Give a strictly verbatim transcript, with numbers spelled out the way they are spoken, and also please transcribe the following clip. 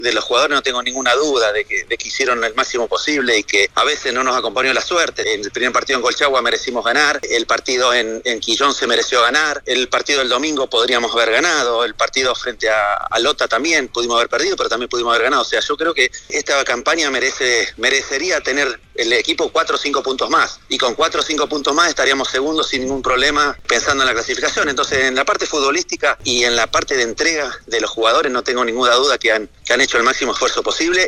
de los jugadores no tengo ninguna duda de que, de que hicieron el máximo posible y que a veces no nos acompañó la suerte. En el primer partido en Colchagua merecimos ganar, el partido en, en Quillón se mereció ganar, el partido del domingo podríamos haber ganado, el partido frente a, a Lota también pudimos haber perdido, pero también pudimos haber ganado. O sea, yo creo que esta campaña merece merecería tener el equipo cuatro o cinco puntos más, y con cuatro o cinco puntos más estaríamos segundos sin ningún problema pensando en la clasificación. Entonces, en la parte futbolística y en la parte de entrega de los jugadores no tengo ninguna duda que han, que han hecho el máximo esfuerzo posible.